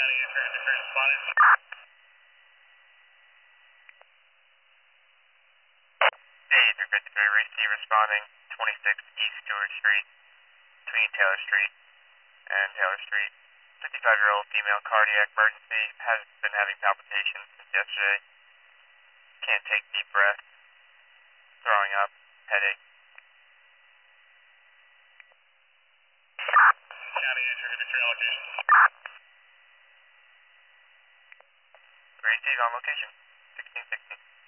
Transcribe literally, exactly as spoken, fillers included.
County answer, answer, responding. Hey, three fifty-three, receive responding, twenty-six East Stewart Street, between Taylor Street and Taylor Street. fifty-five-year-old female cardiac emergency, has been having palpitations since yesterday. Can't take deep breaths, throwing up, headache. County answer, three allocation. Receive on location, sixteen sixteen.